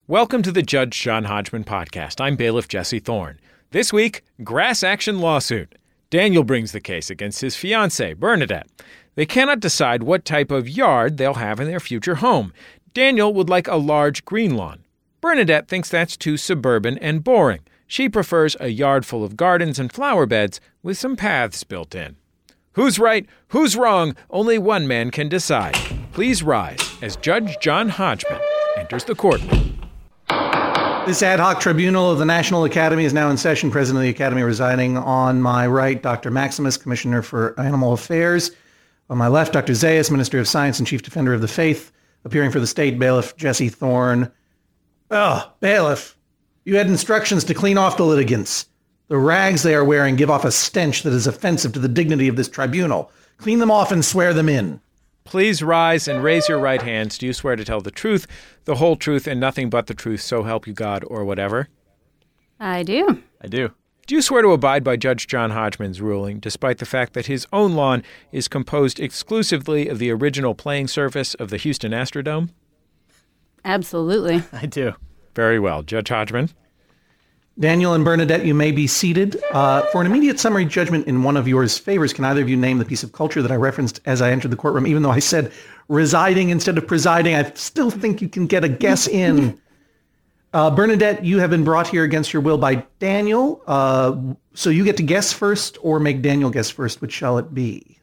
Welcome to the Judge John Hodgman podcast. I'm bailiff Jesse Thorne. This week, grass action lawsuit. Daniel brings the case against his fiancée, Bernadette. They cannot decide what type of yard they'll have in their future home. Daniel would like a large green lawn. Bernadette thinks that's too suburban and boring. She prefers a yard full of gardens and flower beds with some paths built in. Who's right? Who's wrong? Only one man can decide. Please rise as Judge John Hodgman enters the courtroom. This ad hoc tribunal of the National Academy is now in session. President of the Academy residing on my right, Dr. Maximus, Commissioner for Animal Affairs. On my left, Dr. Zayas, Minister of Science and Chief Defender of the Faith. Appearing for the state, Bailiff Jesse Thorne. Oh, Bailiff, you had instructions to clean off the litigants. The rags they are wearing give off a stench that is offensive to the dignity of this tribunal. Clean them off and swear them in. Please rise and raise your right hands. Do you swear to tell the truth, the whole truth, and nothing but the truth, so help you God, or whatever? I do. I do. Do you swear to abide by Judge John Hodgman's ruling, despite the fact that his own lawn is composed exclusively of the original playing surface of the Houston Astrodome? Absolutely. I do. Very well. Judge Hodgman? Daniel and Bernadette, you may be seated. For an immediate summary judgment in one of yours favors, can either of you name the piece of culture that I referenced as I entered the courtroom? Even though I said residing instead of presiding, I still think you can get a guess in. Bernadette, you have been brought here against your will by Daniel. So you get to guess first or make Daniel guess first. Which shall it be?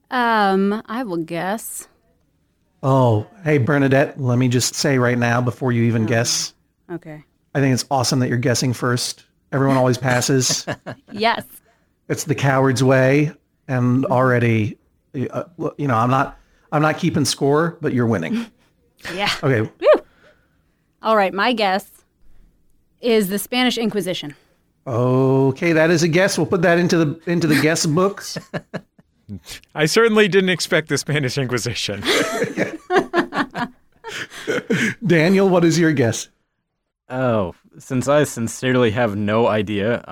I will guess. Oh, hey, Bernadette, let me just say right now before you even guess. Okay. I think it's awesome that you're guessing first. Everyone always passes. Yes. It's the coward's way. And already, I'm not keeping score, but you're winning. Yeah. Okay. Woo. All right. My guess is the Spanish Inquisition. Okay, that is a guess. We'll put that into the guess books. I certainly didn't expect the Spanish Inquisition. Daniel, what is your guess? Oh, since I sincerely have no idea,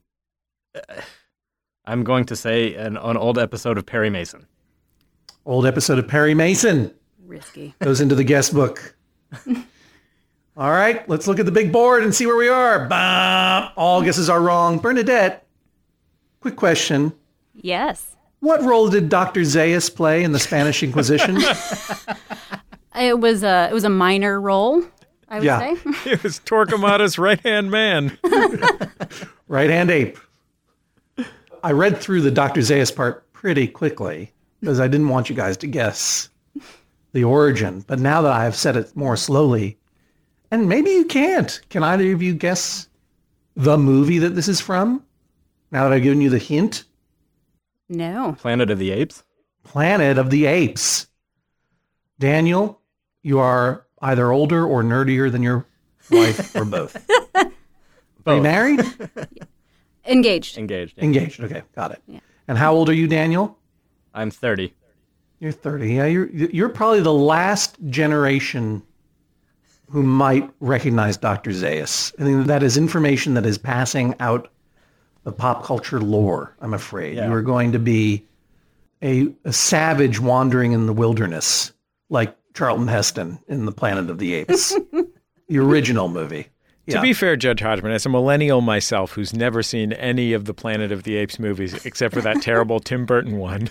I'm going to say an old episode of Perry Mason. Old episode of Perry Mason. Risky. Goes into the guest book. All right, let's look at the big board and see where we are. Bah! All guesses are wrong. Bernadette, quick question. Yes. What role did Dr. Zayas play in the Spanish Inquisition? It was a minor role, I would say. It was Torquemada's right-hand man. Right-hand ape. I read through the Dr. Zayas part pretty quickly because I didn't want you guys to guess the origin. But now that I have said it more slowly, and maybe you can't. Can either of you guess the movie that this is from? Now that I've given you the hint? No. Planet of the Apes? Planet of the Apes. Daniel, you are either older or nerdier than your wife or both. Are you married? Engaged. Engaged. Engaged. Okay, got it. Yeah. And how old are you, Daniel? I'm 30. You're 30. Yeah, you're probably the last generation who might recognize Dr. Zayas. I think that is information that is passing out of pop culture lore, I'm afraid. Yeah. You are going to be a savage wandering in the wilderness, like Charlton Heston in The Planet of the Apes, the original movie. Yeah. To be fair, Judge Hodgman, as a millennial myself who's never seen any of the Planet of the Apes movies except for that terrible Tim Burton one,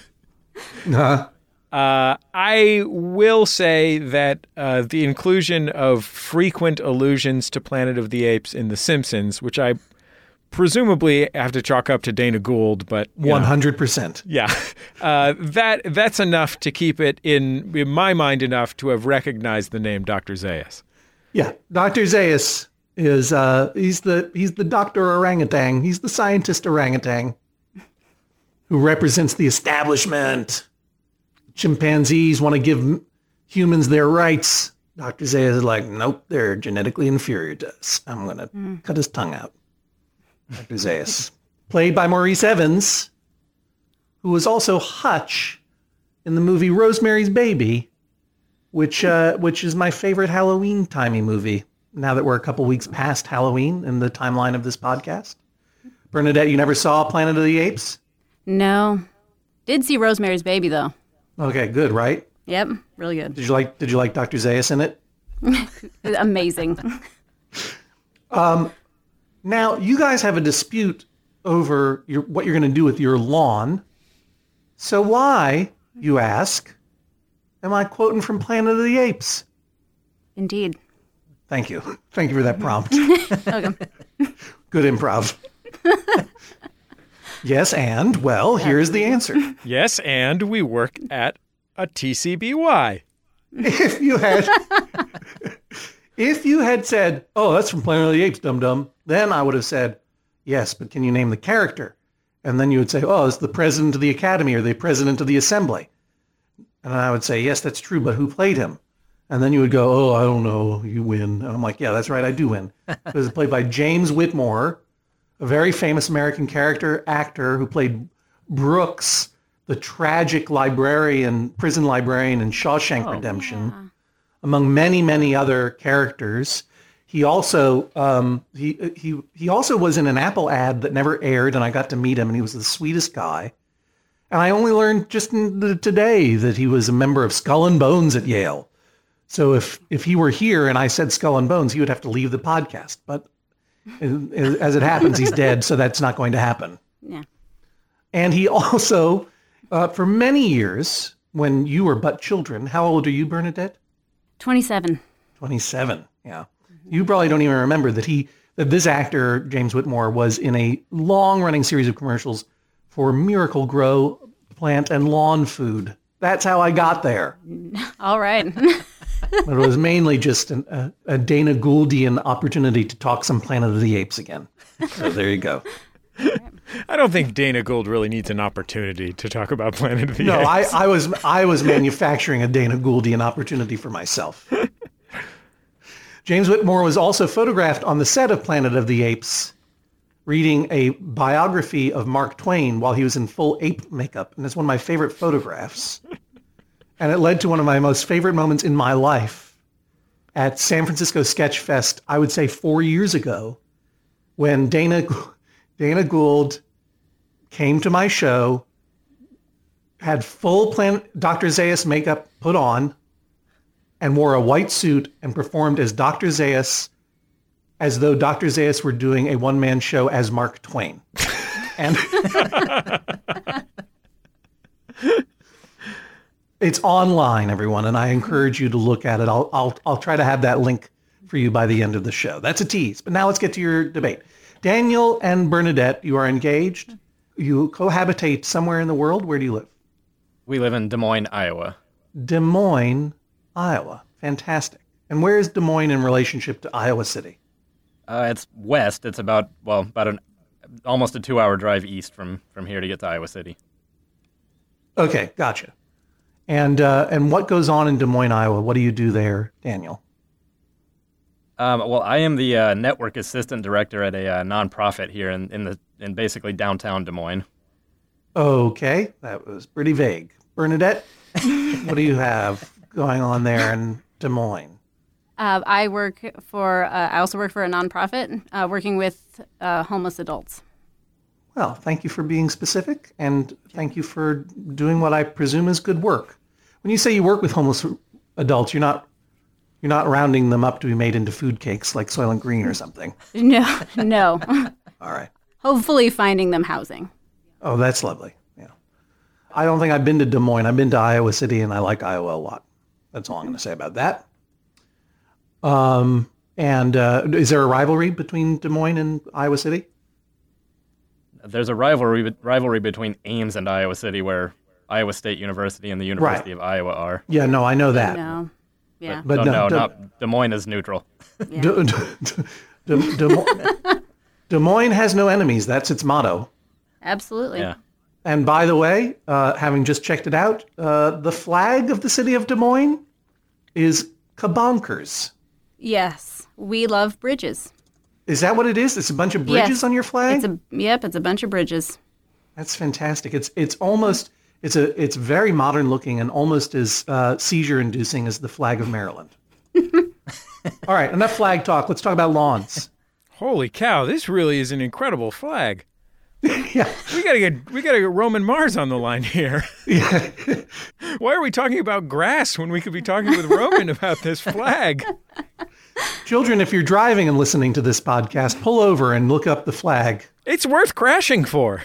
I will say that the inclusion of frequent allusions to Planet of the Apes in The Simpsons, which I presumably have to chalk up to Dana Gould, but 100%. Yeah, that's enough to keep it in my mind enough to have recognized the name Dr. Zayas. Yeah, Dr. Zayas is he's the Dr. Orangutan. He's the scientist orangutan who represents the establishment. Chimpanzees want to give humans their rights. Dr. Zayas is like, nope, they're genetically inferior to us. I'm going to cut his tongue out. Dr. Zayas, played by Maurice Evans, who was also Hutch in the movie Rosemary's Baby, which is my favorite Halloween-timey movie, now that we're a couple weeks past Halloween in the timeline of this podcast. Bernadette, you never saw Planet of the Apes? No. Did see Rosemary's Baby, though. Okay, good, right? Yep, really good. Did you like Dr. Zayas in it? Amazing. Now, you guys have a dispute over what you're going to do with your lawn. So why, you ask, am I quoting from Planet of the Apes? Indeed. Thank you. Thank you for that prompt. Okay. Good improv. Yes, and, well, here's the answer. Yes, and we work at a TCBY. If you had said, oh, that's from Planet of the Apes, dum-dum, then I would have said, yes, but can you name the character? And then you would say, oh, it's the president of the Academy or the president of the Assembly. And I would say, yes, that's true, but who played him? And then you would go, oh, I don't know, you win. And I'm like, yeah, that's right, I do win. It was played by James Whitmore, a very famous American actor who played Brooks, the tragic prison librarian in Shawshank Redemption, among many, many other characters. He also he also was in an Apple ad that never aired, and I got to meet him, and he was the sweetest guy. And I only learned just today that he was a member of Skull and Bones at Yale. So if he were here and I said Skull and Bones, he would have to leave the podcast. But as it happens, he's dead, so that's not going to happen. Yeah. And he also, for many years, when you were but children, how old are you, Bernadette? 27. 27, yeah. You probably don't even remember that this actor, James Whitmore, was in a long-running series of commercials for Miracle Grow plant and lawn food. That's how I got there. All right. But it was mainly just a Dana Gouldian opportunity to talk some Planet of the Apes again. So there you go. I don't think Dana Gould really needs an opportunity to talk about Planet of the Apes. No, I was manufacturing a Dana Gouldian opportunity for myself. James Whitmore was also photographed on the set of Planet of the Apes, reading a biography of Mark Twain while he was in full ape makeup. And it's one of my favorite photographs. And it led to one of my most favorite moments in my life at San Francisco Sketch Fest, I would say 4 years ago, when Dana Gould came to my show, had full Dr. Zaius makeup put on, and wore a white suit and performed as Dr. Zaius, as though Dr. Zaius were doing a one-man show as Mark Twain. And it's online, everyone, and I encourage you to look at it. I'll try to have that link for you by the end of the show. That's a tease. But now let's get to your debate. Daniel and Bernadette, you are engaged. You cohabitate somewhere in the world. Where do you live? We live in Des Moines, Iowa. Des Moines, Iowa. Fantastic. And where is Des Moines in relationship to Iowa City? It's west. It's about almost a 2-hour drive east from here to get to Iowa City. Okay, gotcha. And what goes on in Des Moines, Iowa? What do you do there, Daniel? Well, I am the network assistant director at a nonprofit here in basically downtown Des Moines. Okay, that was pretty vague. Bernadette, what do you have going on there in Des Moines? I also work for a nonprofit working with homeless adults. Well, thank you for being specific, and thank you for doing what I presume is good work. When you say you work with homeless adults, you're not rounding them up to be made into food cakes like Soylent Green or something. No. All right. Hopefully finding them housing. Oh, that's lovely. Yeah. I don't think I've been to Des Moines. I've been to Iowa City, and I like Iowa a lot. That's all I'm going to say about that. And is there a rivalry between Des Moines and Iowa City? There's a rivalry between Ames and Iowa City, where Iowa State University and the University of Iowa are. Yeah, no, I know that. No. Yeah. But Des Moines is neutral. Yeah. Des Moines has no enemies. That's its motto. Absolutely. Yeah. And by the way, having just checked it out, the flag of the city of Des Moines is kabonkers. Yes. We love bridges. Is that what it is? It's a bunch of bridges on your flag? It's a bunch of bridges. That's fantastic. It's very modern looking and almost as seizure inducing as the flag of Maryland. All right, enough flag talk. Let's talk about lawns. Holy cow, this really is an incredible flag. Yeah. We gotta get Roman Mars on the line here. Yeah. Why are we talking about grass when we could be talking with Roman about this flag? Children, if you're driving and listening to this podcast, pull over and look up the flag. It's worth crashing for.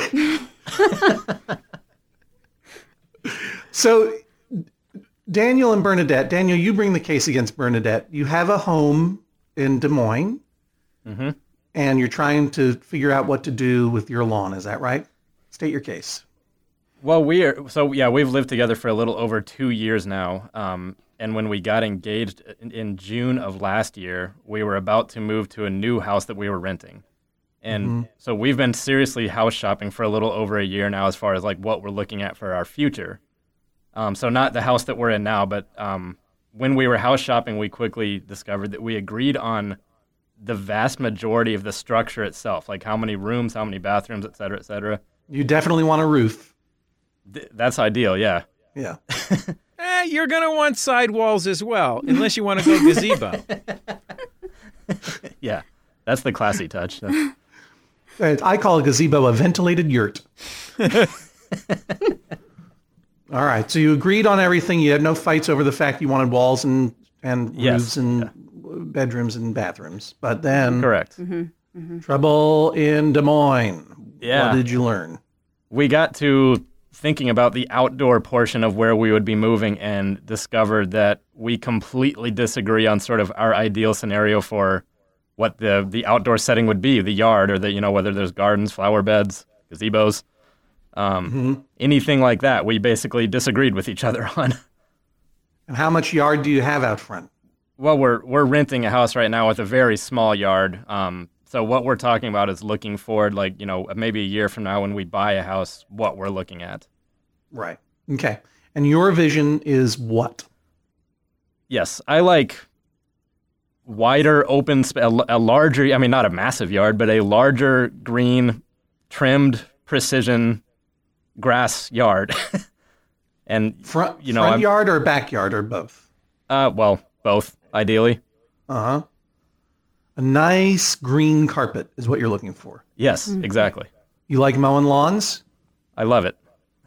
So, Daniel and Bernadette. Daniel, you bring the case against Bernadette. You have a home in Des Moines, and you're trying to figure out what to do with your lawn. Is that right? State your case. Well, we've lived together for a little over 2 years now. And when we got engaged in June of last year, we were about to move to a new house that we were renting. And so we've been seriously house shopping for a little over a year now as far as like what we're looking at for our future. So not the house that we're in now, but when we were house shopping, we quickly discovered that we agreed on the vast majority of the structure itself, like how many rooms, how many bathrooms, et cetera, et cetera. You definitely want a roof. That's ideal, yeah. Yeah. You're going to want sidewalls as well, unless you want to go gazebo. Yeah, that's the classy touch. I call a gazebo a ventilated yurt. All right. So you agreed on everything. You had no fights over the fact you wanted walls and roofs and bedrooms and bathrooms. But then... Correct. Trouble in Des Moines. Yeah. What did you learn? We got to thinking about the outdoor portion of where we would be moving and discovered that we completely disagree on sort of our ideal scenario for what the outdoor setting would be, the yard, or whether there's gardens, flower beds, gazebos, anything like that. We basically disagreed with each other on. And how much yard do you have out front? Well, we're renting a house right now with a very small yard. So what we're talking about is looking forward, like, maybe a year from now when we buy a house, what we're looking at. Right. Okay. And your vision is what? Yes, I like wider, open, a larger, not a massive yard, but a larger, green, trimmed, precision grass yard. And front yard or backyard or both? Well, both, ideally. Uh-huh. A nice green carpet is what you're looking for. Yes, exactly. You like mowing lawns? I love it.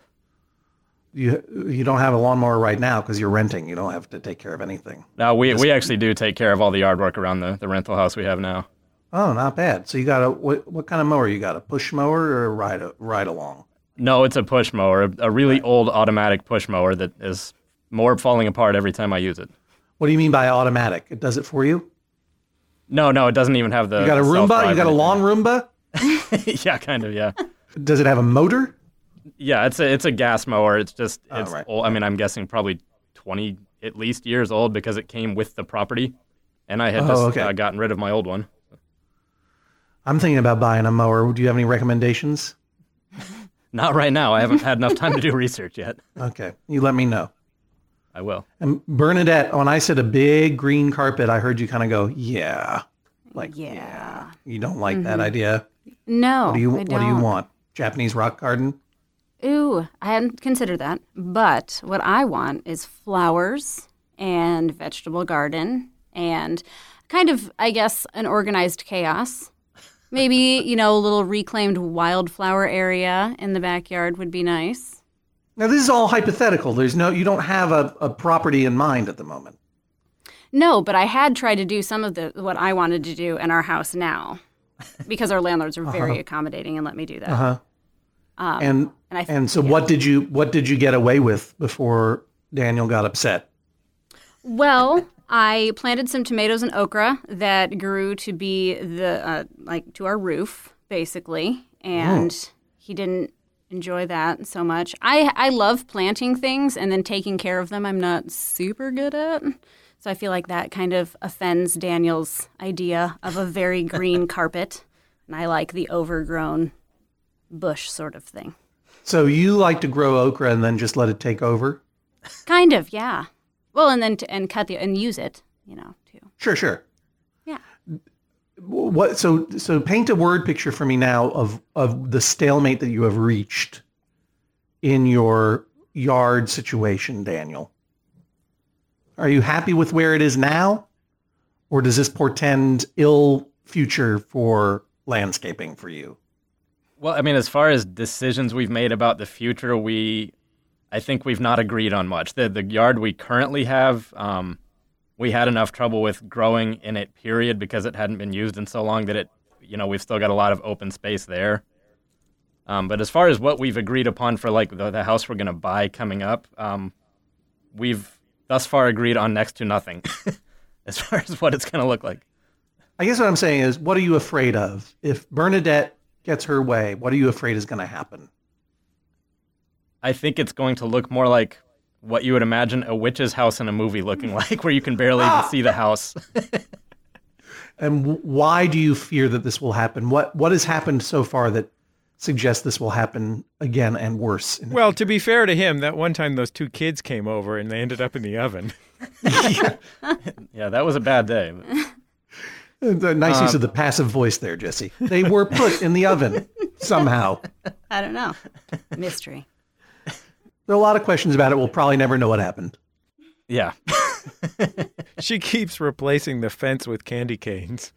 You don't have a lawnmower right now because you're renting. You don't have to take care of anything. No, we actually do take care of all the yard work around the rental house we have now. Oh, not bad. So you got what kind of mower you got? A push mower or a ride along? No, it's a push mower, a really old automatic push mower that is more falling apart every time I use it. What do you mean by automatic? It does it for you? No, it doesn't even have the. You got a Roomba? You got a lawn Roomba? Yeah, kind of, yeah. Does it have a motor? Yeah, it's a gas mower. It's just right. old. I'm guessing probably 20 at least years old because it came with the property, and I had gotten rid of my old one. I'm thinking about buying a mower. Do you have any recommendations? Not right now. I haven't had enough time to do research yet. Okay, you let me know. I will. And Bernadette, when I said a big green carpet, I heard you kind of go, yeah. Like, yeah. You don't like that idea? No, What do you want? Japanese rock garden? Ooh, I hadn't considered that. But what I want is flowers and vegetable garden and kind of, I guess, an organized chaos. Maybe, a little reclaimed wildflower area in the backyard would be nice. Now, this is all hypothetical. You don't have a property in mind at the moment. No, but I had tried to do some of what I wanted to do in our house now because our landlords are very accommodating and let me do that. Uh-huh. So yeah. what did you get away with before Daniel got upset? Well, I planted some tomatoes and okra that grew to be to our roof, basically, and he didn't enjoy that so much. I love planting things and then taking care of them. I'm not super good at, so I feel like that kind of offends Daniel's idea of a very green carpet, and I like the overgrown bush sort of thing. So you like to grow okra and then just let it take over? Kind of, yeah. Well, and then cut and use it, too. Sure. Yeah. What? So paint a word picture for me now of the stalemate that you have reached in your yard situation, Daniel. Are you happy with where it is now, or does this portend ill future for landscaping for you? Well, as far as decisions we've made about the future, I think we've not agreed on much. The yard we currently have, we had enough trouble with growing in it, period, because it hadn't been used in so long that we've still got a lot of open space there. But as far as what we've agreed upon for like the house we're going to buy coming up, we've thus far agreed on next to nothing as far as what it's going to look like. I guess what I'm saying is, what are you afraid of? If Bernadette gets her way, what are you afraid is going to happen? I think it's going to look more like what you would imagine a witch's house in a movie looking like, where you can barely even see the house. And why do you fear that this will happen? What has happened so far that suggests this will happen again and worse? Well, to be fair to him, that one time those two kids came over and they ended up in the oven. Yeah, that was a bad day. The nice use of the passive voice there, Jesse. They were put in the oven somehow. I don't know. Mystery. There are a lot of questions about it. We'll probably never know what happened. Yeah. She keeps replacing the fence with candy canes.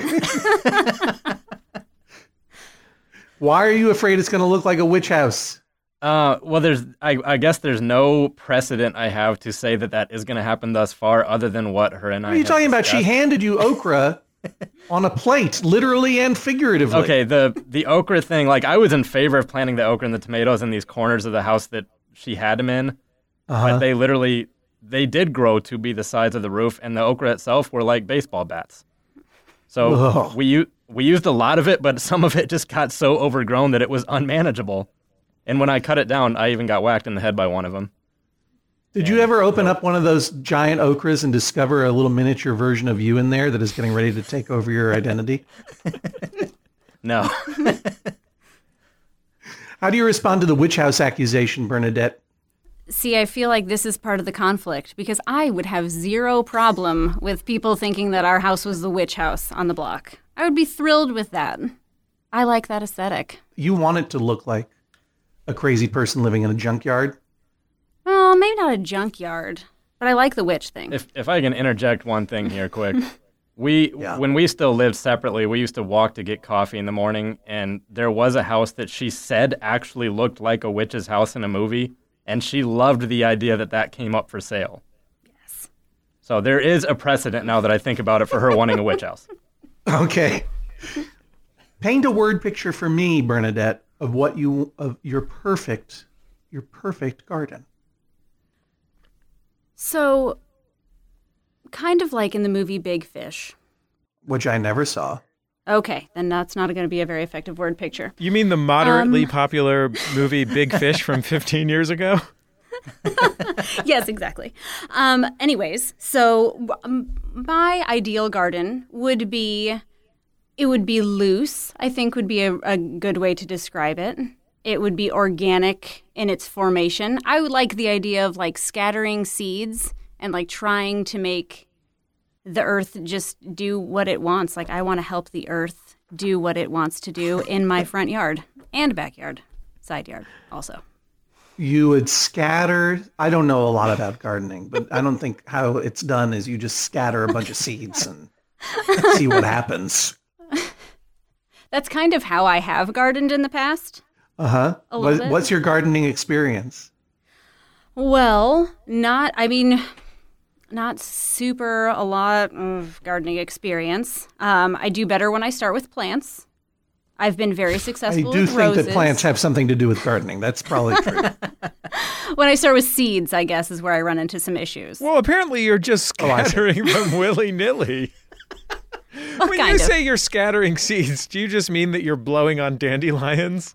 Why are you afraid it's going to look like a witch house? Well, I guess there's no precedent I have to say that is going to happen thus far, other than what her and I. What are you talking about? She handed you okra on a plate, literally and figuratively. Okay, the okra thing, like I was in favor of planting the okra and the tomatoes in these corners of the house that she had them in, but they did grow to be the size of the roof, and the okra itself were like baseball bats. So we used a lot of it, but some of it just got so overgrown that it was unmanageable. And when I cut it down, I even got whacked in the head by one of them. Did you ever open up one of those giant okras and discover a little miniature version of you in there that is getting ready to take over your identity? No. How do you respond to the witch house accusation, Bernadette? See, I feel like this is part of the conflict because I would have zero problem with people thinking that our house was the witch house on the block. I would be thrilled with that. I like that aesthetic. You want it to look like a crazy person living in a junkyard? Well, maybe not a junkyard, but I like the witch thing. If I can interject one thing here quick. When we still lived separately, we used to walk to get coffee in the morning, and there was a house that she said actually looked like a witch's house in a movie, and she loved the idea that came up for sale. Yes. So there is a precedent now that I think about it for her wanting a witch house. Okay. Paint a word picture for me, Bernadette, of your perfect garden. So, kind of like in the movie Big Fish. Which I never saw. Okay, then that's not going to be a very effective word picture. You mean the moderately popular movie Big Fish from 15 years ago? Yes, exactly. Anyways, so my ideal garden would be loose, I think would be a good way to describe it. It would be organic in its formation. I would like the idea of like scattering seeds and like trying to make the earth just do what it wants. Like I want to help the earth do what it wants to do in my front yard and backyard, side yard also. You would scatter, I don't know a lot about gardening, but I don't think how it's done is you just scatter a bunch of seeds and see what happens. That's kind of how I have gardened in the past. Uh-huh. What's your gardening experience? Well, not super a lot of gardening experience. I do better when I start with plants. I've been very successful with roses. I do think that plants have something to do with gardening. That's probably true. When I start with seeds, I guess, is where I run into some issues. Well, apparently you're just scattering them willy-nilly. Well, when you say you're scattering seeds, do you just mean that you're blowing on dandelions?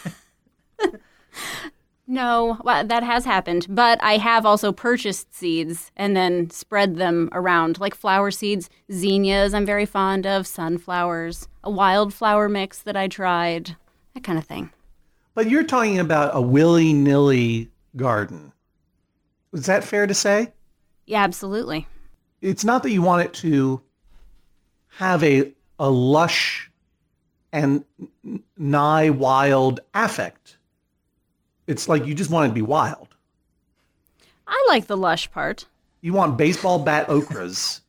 No, well, that has happened. But I have also purchased seeds and then spread them around, like flower seeds, zinnias I'm very fond of, sunflowers, a wildflower mix that I tried, that kind of thing. But you're talking about a willy-nilly garden. Is that fair to say? Yeah, absolutely. It's not that you want it to have a lush and nigh wild affect. It's like you just want it to be wild. I like the lush part. You want baseball bat okras.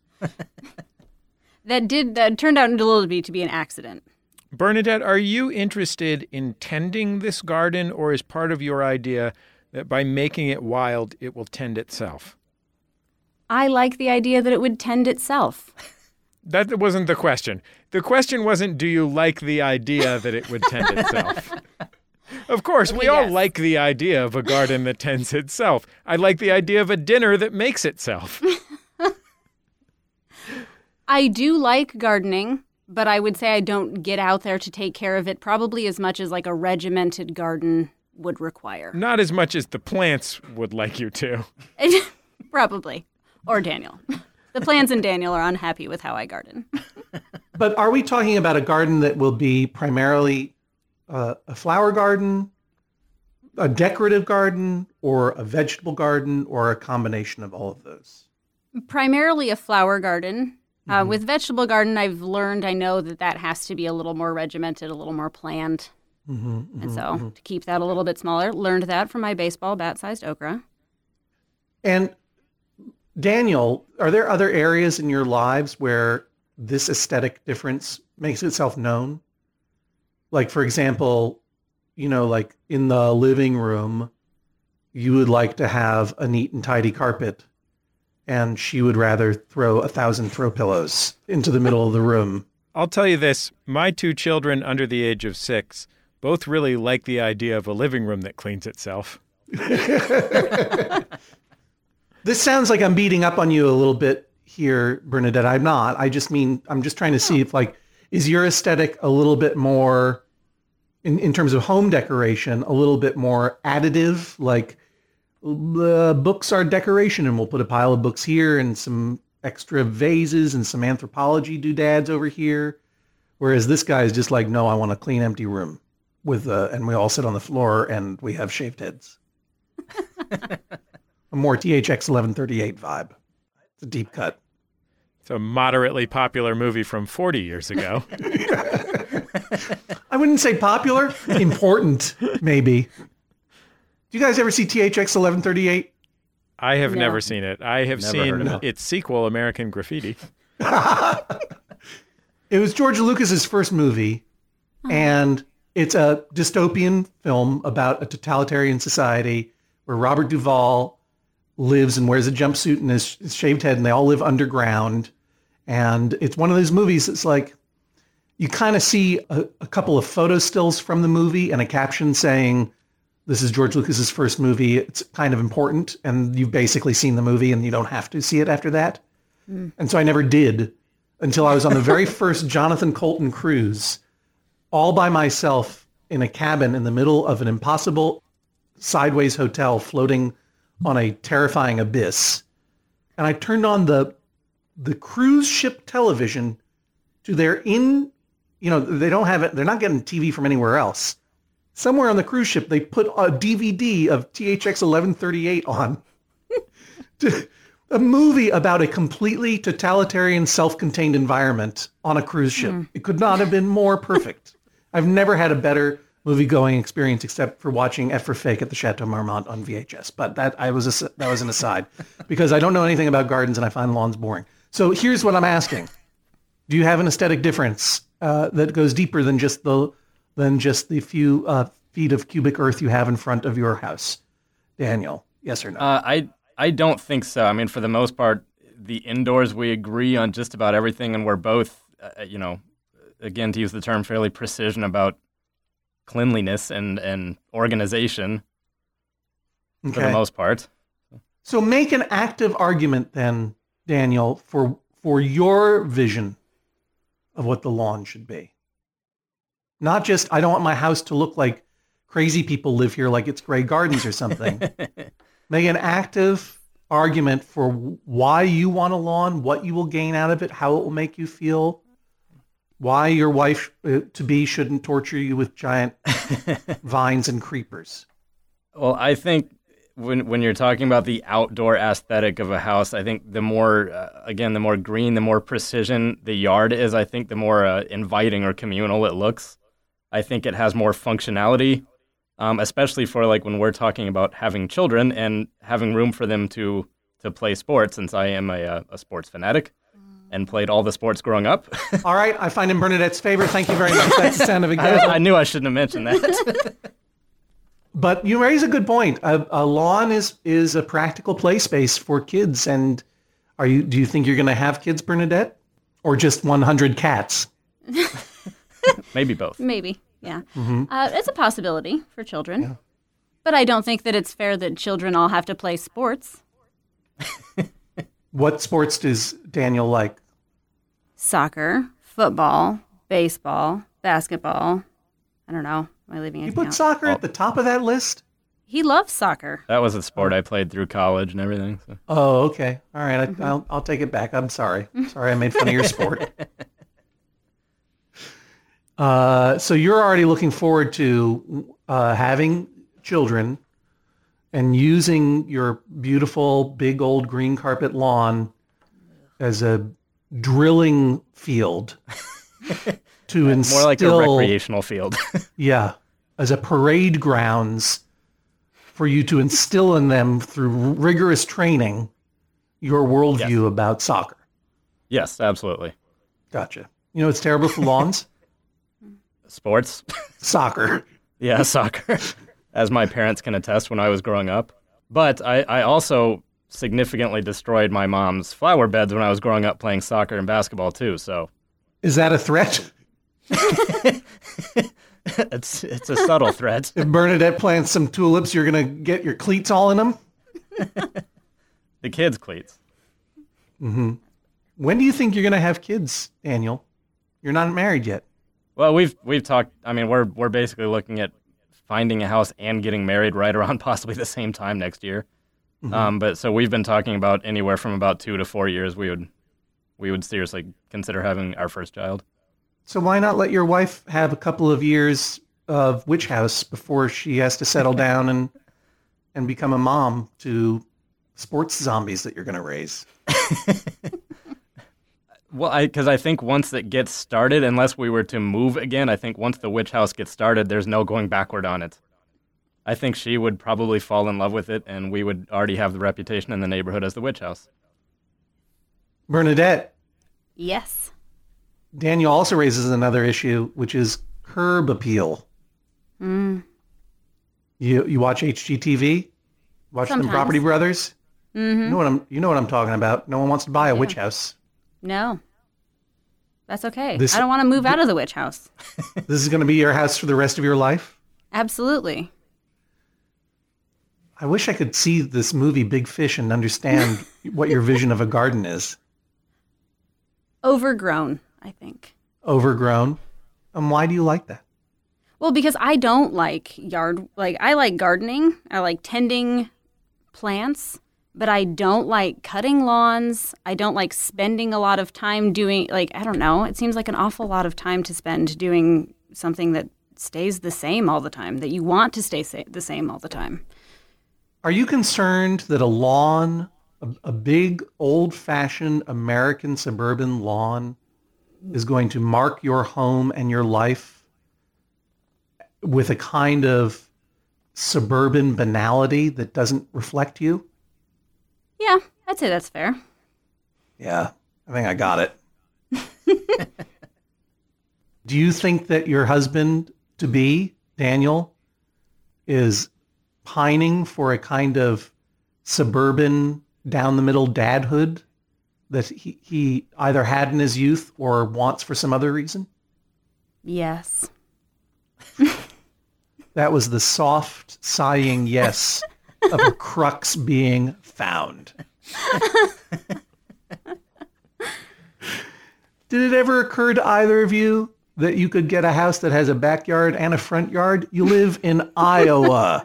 That turned out a little bit to be an accident. Bernadette, are you interested in tending this garden, or is part of your idea that by making it wild, it will tend itself? I like the idea that it would tend itself. That wasn't the question. The question wasn't, do you like the idea that it would tend itself? Of course, we all like the idea of a garden that tends itself. I like the idea of a dinner that makes itself. I do like gardening, but I would say I don't get out there to take care of it probably as much as like a regimented garden would require. Not as much as the plants would like you to. Probably. Or Daniel. The plants and Daniel are unhappy with how I garden. But are we talking about a garden that will be primarily a flower garden, a decorative garden, or a vegetable garden, or a combination of all of those? Primarily a flower garden. With vegetable garden, I know that has to be a little more regimented, a little more planned. And so to keep that a little bit smaller, learned that from my baseball bat-sized okra. And Daniel, are there other areas in your lives where this aesthetic difference makes itself known? Like, for example, like in the living room, you would like to have a neat and tidy carpet, and she would rather throw 1,000 throw pillows into the middle of the room. I'll tell you this. My 2 children under the age of 6 both really like the idea of a living room that cleans itself. This sounds like I'm beating up on you a little bit here, Bernadette. I'm not. I'm just trying to see if, is your aesthetic a little bit more, in terms of home decoration, a little bit more additive? Like, books are decoration, and we'll put a pile of books here and some extra vases and some anthropology doodads over here. Whereas this guy is just like, no, I want a clean, empty room and we all sit on the floor and we have shaved heads. A more THX 1138 vibe. It's a deep cut. It's a moderately popular movie from 40 years ago. I wouldn't say popular. Important, maybe. Do you guys ever see THX 1138? I have never seen it. I have seen its sequel, American Graffiti. It was George Lucas's first movie, and it's a dystopian film about a totalitarian society where Robert Duvall lives and wears a jumpsuit and his shaved head, and they all live underground. And it's one of those movies that's like, you kind of see a couple of photo stills from the movie and a caption saying, this is George Lucas's first movie. It's kind of important. And you've basically seen the movie and you don't have to see it after that. And so I never did until I was on the very first Jonathan Colton cruise, all by myself in a cabin in the middle of an impossible sideways hotel floating on a terrifying abyss. And I turned on the cruise ship television to they don't have it. They're not getting TV from anywhere else. Somewhere on the cruise ship, they put a DVD of THX 1138 on. A movie about a completely totalitarian, self-contained environment on a cruise ship. It could not have been more perfect. I've never had a better movie-going experience except for watching F for Fake at the Chateau Marmont on VHS. But that was an aside, because I don't know anything about gardens and I find lawns boring. So here's what I'm asking. Do you have an aesthetic difference that goes deeper than just the few feet of cubic earth you have in front of your house? Daniel, yes or no? I don't think so. I mean, for the most part, the indoors, we agree on just about everything, and we're both, again, to use the term, fairly precision about cleanliness and organization for the most part. So make an active argument then, Daniel, for your vision of what the lawn should be. Not just, I don't want my house to look like crazy people live here, like it's Grey Gardens or something. Make an active argument for why you want a lawn, what you will gain out of it, how it will make you feel, why your wife to be shouldn't torture you with giant vines and creepers. Well, I think when you're talking about the outdoor aesthetic of a house, I think the more, the more green, the more precision the yard is, I think the more inviting or communal it looks. I think it has more functionality, especially for like when we're talking about having children and having room for them to play sports, since I am a sports fanatic and played all the sports growing up. All right, I find in Bernadette's favor. Thank you very much. That's the sound of a gavel. I knew I shouldn't have mentioned that. But you raise a good point. A lawn is a practical play space for kids, and Do you think you're going to have kids, Bernadette? Or just 100 cats? Maybe both. Maybe, yeah. It's a possibility for children. Yeah. But I don't think that it's fair that children all have to play sports. What sports does Daniel like? Soccer, football, baseball, basketball. I don't know. Am I leaving You anything put out? soccer at the top of that list? He loves soccer. That was a sport I played through college and everything. So. Oh, okay. All right. I'll take it back. I'm sorry. Sorry I made fun of your sport. So you're already looking forward to having children and using your beautiful big old green carpet lawn as a drilling field to instill... More like a recreational field. Yeah, as a parade grounds for you to instill in them through rigorous training your worldview about soccer. Yes, absolutely. Gotcha. You know, it's terrible for lawns. Sports. Soccer. Yeah, soccer. As my parents can attest when I was growing up. But I also significantly destroyed my mom's flower beds when I was growing up playing soccer and basketball too, so. Is that a threat? It's a subtle threat. If Bernadette plants some tulips, you're going to get your cleats all in them? The kids' cleats. Mm-hmm. When do you think you're going to have kids, Daniel? You're not married yet. Well, we've talked. I mean, we're basically looking at finding a house and getting married right around possibly the same time next year. Mm-hmm. But so we've been talking about anywhere from about 2 to 4 years. We would seriously consider having our first child. So why not let your wife have a couple of years of witch house before she has to settle down and become a mom to sports zombies that you're going to raise? Well, because I think once it gets started, unless we were to move again, I think once the witch house gets started, there's no going backward on it. I think she would probably fall in love with it, and we would already have the reputation in the neighborhood as the witch house. Bernadette. Yes. Daniel also raises another issue, which is curb appeal. You watch HGTV? Watch Sometimes. them Property Brothers? Mm-hmm. You know what I'm talking about. No one wants to buy a witch house. No. That's okay. This- I don't want to move out of the witch house. This is going to be your house for the rest of your life? Absolutely. I wish I could see this movie Big Fish and understand what your vision of a garden is. Overgrown, I think. Overgrown? And why do you like that? Well, because I don't like I like gardening. I like tending plants, but I don't like cutting lawns. I don't like spending a lot of time doing, I don't know. It seems like an awful lot of time to spend doing something that stays the same all the time, that you want to stay the same all the time. Are you concerned that a lawn, a big, old-fashioned American suburban lawn, is going to mark your home and your life with a kind of suburban banality that doesn't reflect you? Yeah, I'd say that's fair. Yeah, I think I got it. Do you think that your husband-to-be, Daniel, is pining for a kind of suburban, down-the-middle dadhood that he either had in his youth or wants for some other reason? Yes. That was the soft, sighing yes of a crux being found. Did it ever occur to either of you that you could get a house that has a backyard and a front yard? You live in Iowa.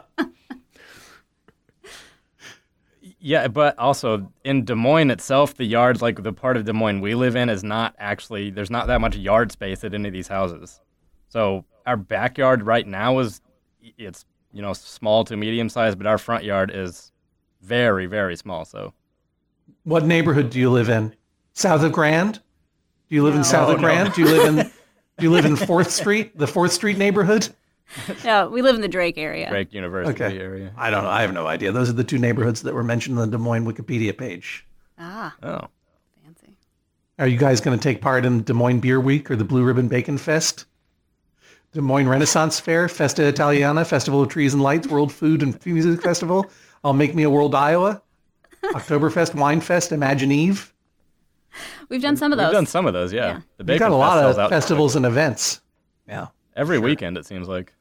Yeah, but also in Des Moines itself, the yards, like the part of Des Moines we live in, is not actually, there's not that much yard space at any of these houses. So our backyard right now it's small to medium sized, but our front yard is very, very small. So, what neighborhood do you live in? South of Grand? Do you live in South of Grand? No. Do you live in 4th Street, the 4th Street neighborhood? No, we live in the Drake area. Drake University area. I don't know. I have no idea. Those are the two neighborhoods that were mentioned in the Des Moines Wikipedia page. Ah, Oh. fancy. Are you guys going to take part in Des Moines Beer Week or the Blue Ribbon Bacon Fest? Des Moines Renaissance Fair, Festa Italiana, Festival of Trees and Lights, World Food and Music Festival. I'll Make Me a World Iowa. Oktoberfest, Winefest, Imagine Eve. We've done some of those. We've done some of those, yeah. The We've Bacon got a lot Fest sells of out festivals and events. Yeah. every weekend, it seems like.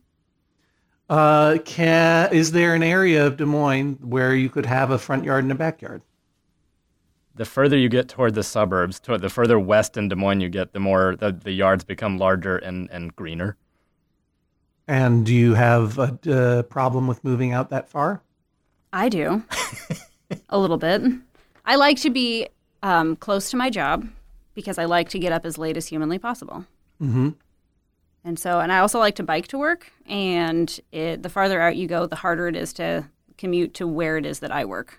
Is there an area of Des Moines where you could have a front yard and a backyard? The further you get toward the suburbs, the further west in Des Moines you get, the more the yards become larger and greener. And do you have a problem with moving out that far? I do. A little bit. I like to be close to my job because I like to get up as late as humanly possible. Mm-hmm. And I also like to bike to work. And the farther out you go, the harder it is to commute to where it is that I work.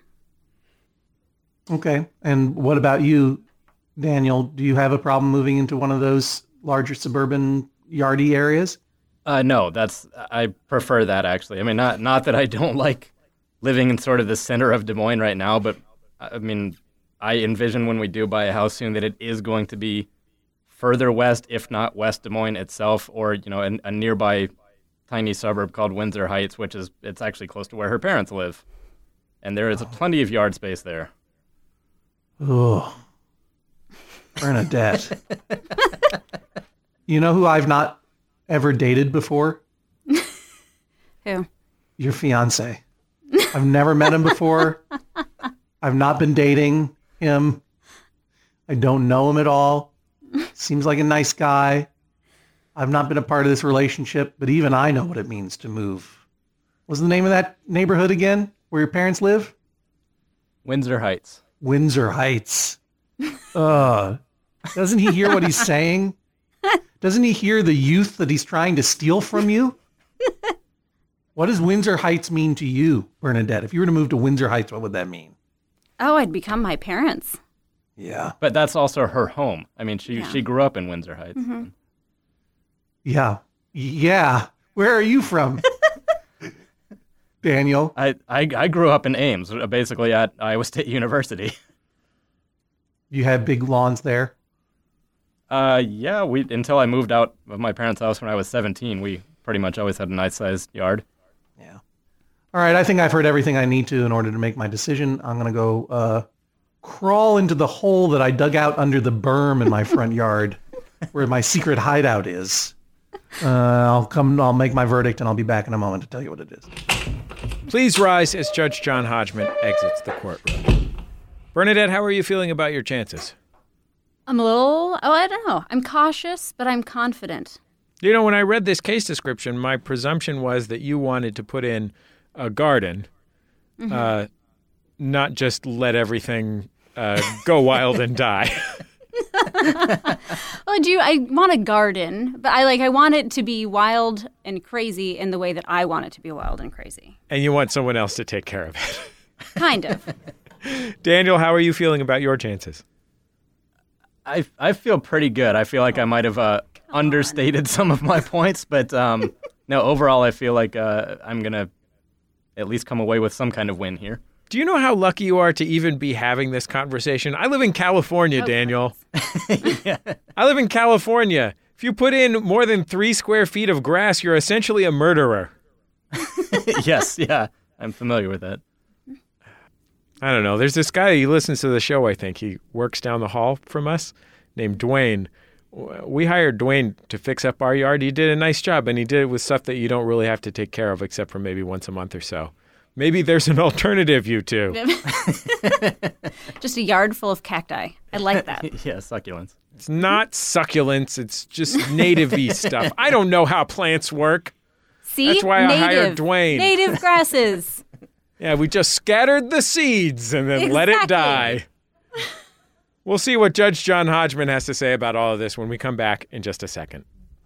Okay. And what about you, Daniel? Do you have a problem moving into one of those larger suburban yardy areas? No, I prefer that actually. I mean, not that I don't like living in sort of the center of Des Moines right now, but I mean, I envision when we do buy a house soon that it is going to be further west, if not West Des Moines itself, or a nearby tiny suburb called Windsor Heights, it's actually close to where her parents live, and there is plenty of yard space there. Oh, Bernadette. You know who I've not ever dated before? Who? Your fiance. I've never met him before. I've not been dating him. I don't know him at all. Seems like a nice guy. I've not been a part of this relationship, but even I know what it means to move. What's the name of that neighborhood again, where your parents live? Windsor Heights. Windsor Heights. Doesn't he hear what he's saying? Doesn't he hear the youth that he's trying to steal from you? What does Windsor Heights mean to you, Bernadette? If you were to move to Windsor Heights, what would that mean? Oh, I'd become my parents. Yeah. But that's also her home. I mean, she grew up in Windsor Heights. Mm-hmm. Yeah. Yeah. Where are you from? Daniel? I grew up in Ames, basically at Iowa State University. You had big lawns there? Yeah, until I moved out of my parents' house when I was 17, we pretty much always had a nice-sized yard. Yeah. All right, I think I've heard everything I need to in order to make my decision. I'm going to go crawl into the hole that I dug out under the berm in my front yard where my secret hideout is. I'll make my verdict, and I'll be back in a moment to tell you what it is. Please rise as Judge John Hodgman exits the courtroom. Bernadette, how are you feeling about your chances? I'm a little, I don't know. I'm cautious, but I'm confident. You know, when I read this case description, my presumption was that you wanted to put in a garden, not just let everything go wild and die. Well, I want a garden, but I want it to be wild and crazy in the way that I want it to be wild and crazy. And you want someone else to take care of it. Kind of. Daniel, how are you feeling about your chances? I feel pretty good. I feel like I might have understated some of my points, but no, overall I feel like I'm going to at least come away with some kind of win here. Do you know how lucky you are to even be having this conversation? I live in California, Daniel. Yeah. I live in California. If you put in more than 3 square feet of grass, you're essentially a murderer. Yes, yeah. I'm familiar with that. I don't know. There's this guy, he listens to the show, I think. He works down the hall from us, named Dwayne. We hired Dwayne to fix up our yard. He did a nice job, and he did it with stuff that you don't really have to take care of except for maybe once a month or so. Maybe there's an alternative, you two. Just a yard full of cacti. I like that. Yeah, succulents. It's not succulents. It's just native-y stuff. I don't know how plants work. See? That's why I hired Dwayne. Native grasses. Yeah, we just scattered the seeds and then let it die. We'll see what Judge John Hodgman has to say about all of this when we come back in just a second.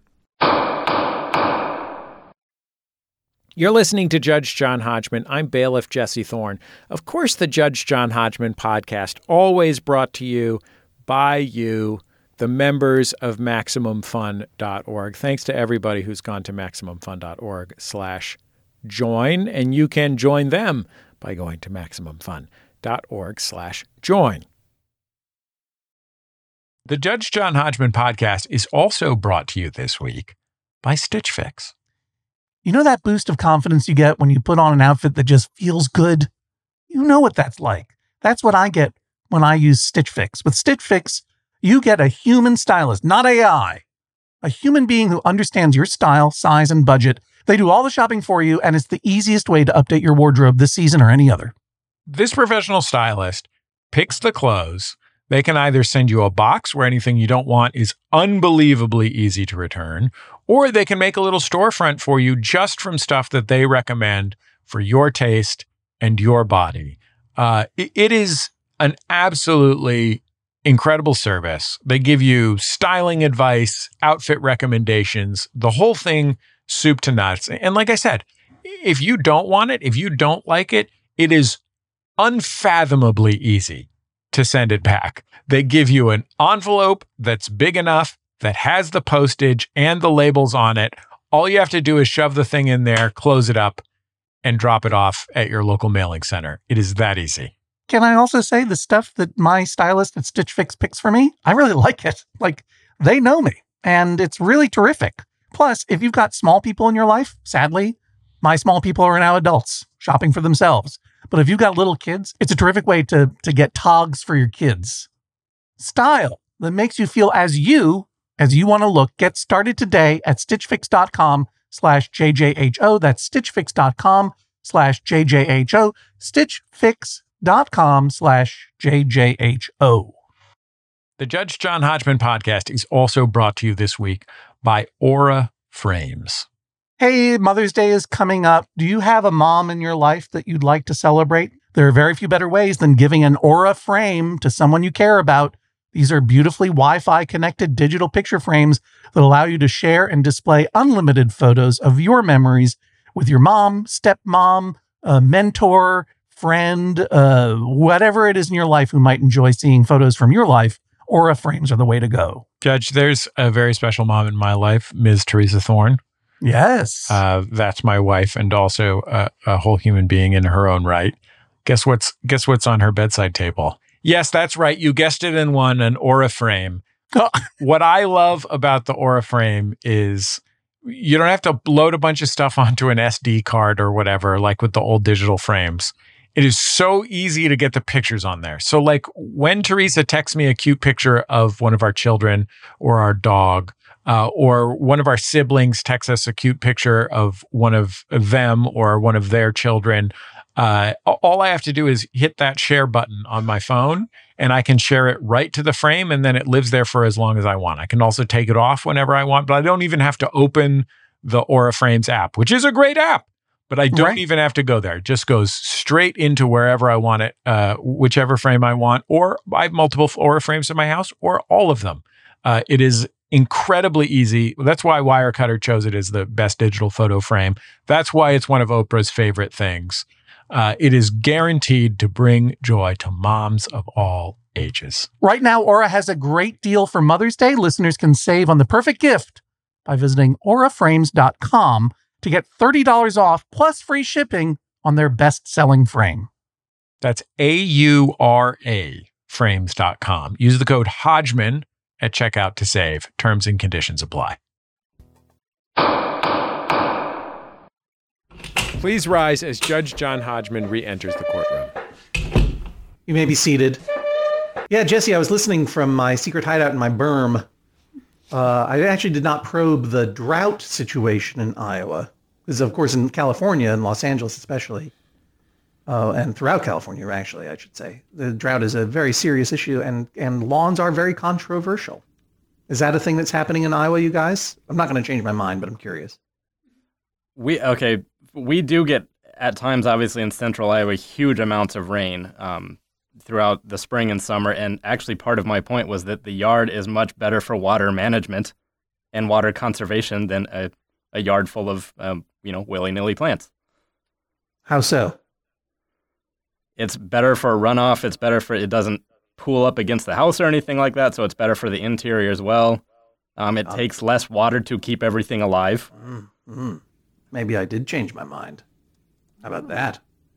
You're listening to Judge John Hodgman. I'm bailiff Jesse Thorne. Of course, the Judge John Hodgman podcast, always brought to you by you, the members of MaximumFun.org. Thanks to everybody who's gone to MaximumFun.org/join, and you can join them by going to MaximumFun.org/join. The Judge John Hodgman podcast is also brought to you this week by Stitch Fix. You know that boost of confidence you get when you put on an outfit that just feels good? You know what that's like. That's what I get when I use Stitch Fix. With Stitch Fix, you get a human stylist, not AI. A human being who understands your style, size, and budget. They do all the shopping for you, and it's the easiest way to update your wardrobe this season or any other. This professional stylist picks the clothes. They can either send you a box where anything you don't want is unbelievably easy to return, or they can make a little storefront for you just from stuff that they recommend for your taste and your body. It is an absolutely incredible service. They give you styling advice, outfit recommendations, the whole thing soup to nuts. And like I said, if you don't want it, if you don't like it, it is unfathomably easy to send it back. They give you an envelope that's big enough, that has the postage and the labels on it. All you have to do is shove the thing in there, close it up, and drop it off at your local mailing center. It is that easy. Can I also say the stuff that my stylist at Stitch Fix picks for me? I really like it. Like, they know me, and it's really terrific. Plus, if you've got small people in your life, sadly, my small people are now adults shopping for themselves. But if you've got little kids, it's a terrific way to get togs for your kids. Style that makes you feel as you want to look. Get started today at stitchfix.com/JJHO. That's stitchfix.com/JJHO. stitchfix.com/JJHO. The Judge John Hodgman podcast is also brought to you this week by Aura Frames. Hey, Mother's Day is coming up. Do you have a mom in your life that you'd like to celebrate? There are very few better ways than giving an Aura frame to someone you care about. These are beautifully Wi-Fi connected digital picture frames that allow you to share and display unlimited photos of your memories with your mom, stepmom, mentor, friend, whatever it is in your life who might enjoy seeing photos from your life. Aura frames are the way to go. Judge, there's a very special mom in my life, Ms. Teresa Thorne. Yes. That's my wife and also a whole human being in her own right. Guess what's on her bedside table? Yes, that's right. You guessed it and won an Aura frame. What I love about the Aura frame is you don't have to load a bunch of stuff onto an SD card or whatever, like with the old digital frames. It is so easy to get the pictures on there. So like when Teresa texts me a cute picture of one of our children or our dog, or one of our siblings texts us a cute picture of one of them or one of their children, all I have to do is hit that share button on my phone and I can share it right to the frame and then it lives there for as long as I want. I can also take it off whenever I want, but I don't even have to open the Aura Frames app, which is a great app, but I don't even have to go there. It just goes straight into wherever I want it, whichever frame I want, or I have multiple Aura Frames in my house or all of them. It is incredibly easy. That's why Wirecutter chose it as the best digital photo frame. That's why it's one of Oprah's favorite things. It is guaranteed to bring joy to moms of all ages. Right now, Aura has a great deal for Mother's Day. Listeners can save on the perfect gift by visiting auraframes.com to get $30 off plus free shipping on their best-selling frame. That's AURA frames.com. Use the code Hodgman at checkout to save. Terms and conditions apply. Please rise as Judge John Hodgman re-enters the courtroom. You may be seated. Yeah, Jesse, I was listening from my secret hideout in my berm. I actually did not probe the drought situation in Iowa. Because, of course, in California, in Los Angeles especially, and throughout California, actually, I should say, the drought is a very serious issue, and lawns are very controversial. Is that a thing that's happening in Iowa, you guys? I'm not going to change my mind, but I'm curious. We do get, at times, obviously, in central Iowa, huge amounts of rain throughout the spring and summer. And actually, part of my point was that the yard is much better for water management and water conservation than a yard full of, willy-nilly plants. How so? It's better for runoff. It's better for, it doesn't pool up against the house or anything like that. So it's better for the interior as well. It takes less water to keep everything alive. Mm-hmm. Maybe I did change my mind. How about that?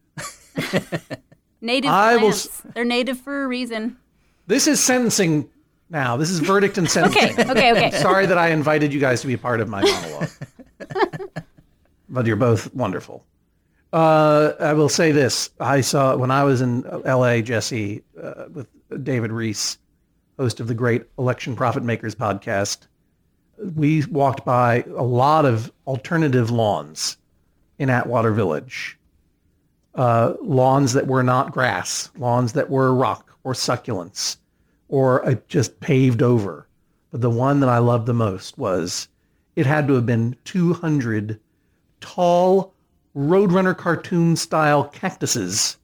Native plants. They're native for a reason. This is sentencing now. This is verdict and sentencing. Okay. Sorry that I invited you guys to be a part of my monologue. But you're both wonderful. I will say this. I saw, when I was in L.A., Jesse, with David Reese, host of the great Election Profit Makers podcast, we walked by a lot of alternative lawns in Atwater Village. Lawns that were not grass, lawns that were rock or succulents or just paved over. But the one that I loved the most was, it had to have been 200 tall Roadrunner cartoon style cactuses,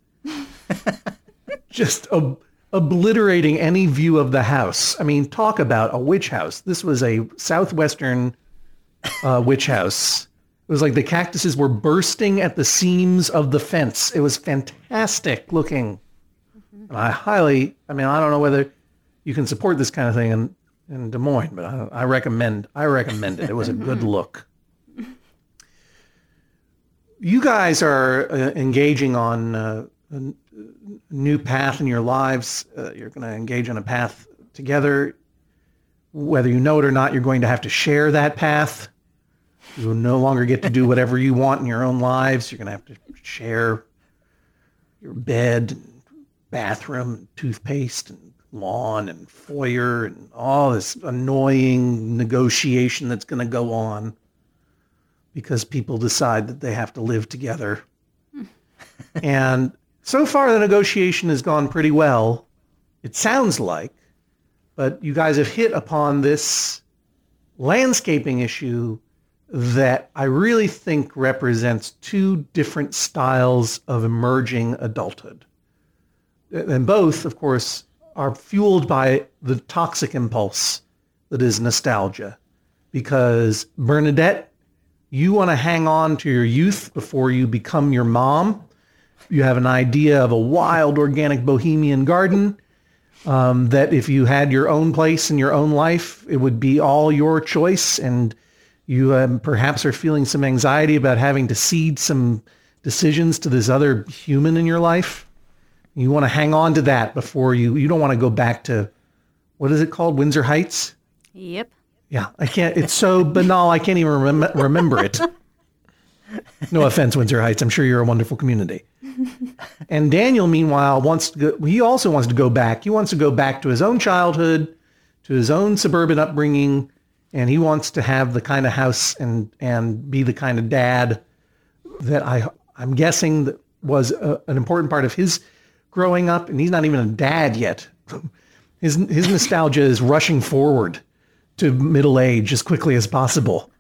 just obliterating any view of the house. I mean, talk about a witch house. This was a southwestern witch house. It was like the cactuses were bursting at the seams of the fence. It was fantastic looking. And I don't know whether you can support this kind of thing in Des Moines, but I recommend it. It was a good look. You guys are engaging on a new path in your lives. You're going to engage on a path together. Whether you know it or not, you're going to have to share that path. You will no longer get to do whatever you want in your own lives. You're going to have to share your bed, and bathroom, and toothpaste, and lawn, and foyer, and all this annoying negotiation that's going to go on because people decide that they have to live together. And so far, the negotiation has gone pretty well, it sounds like, but you guys have hit upon this landscaping issue that I really think represents two different styles of emerging adulthood. And both, of course, are fueled by the toxic impulse that is nostalgia. Because Bernadette, you want to hang on to your youth before you become your mom. You have an idea of a wild, organic, bohemian garden that if you had your own place in your own life, it would be all your choice. And you perhaps are feeling some anxiety about having to cede some decisions to this other human in your life. You want to hang on to that before you don't want to go back to, what is it called? Windsor Heights? Yep. Yeah, I can't. It's so banal. I can't even remember it. No offense, Windsor Heights. I'm sure you're a wonderful community. And Daniel, meanwhile, he also wants to go back. He wants to go back to his own childhood, to his own suburban upbringing, and he wants to have the kind of house and be the kind of dad that I'm guessing that was an important part of his growing up. And he's not even a dad yet. His nostalgia is rushing forward to middle age as quickly as possible.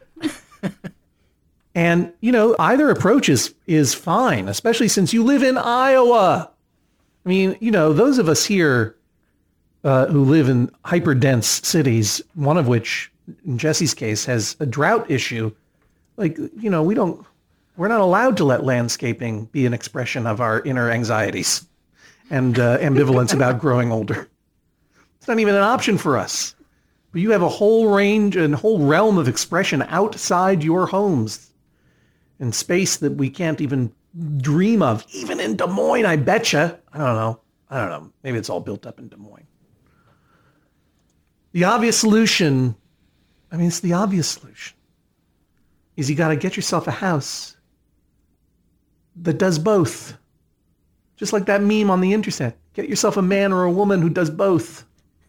And, either approach is fine, especially since you live in Iowa. I mean, those of us here who live in hyper-dense cities, one of which, in Jesse's case, has a drought issue. Like, we're not allowed to let landscaping be an expression of our inner anxieties and ambivalence about growing older. It's not even an option for us. But you have a whole range and whole realm of expression outside your homes in space that we can't even dream of, even in Des Moines, I betcha. I don't know. Maybe it's all built up in Des Moines. The obvious solution, it's the obvious solution, is you got to get yourself a house that does both. Just like that meme on the internet. Get yourself a man or a woman who does both.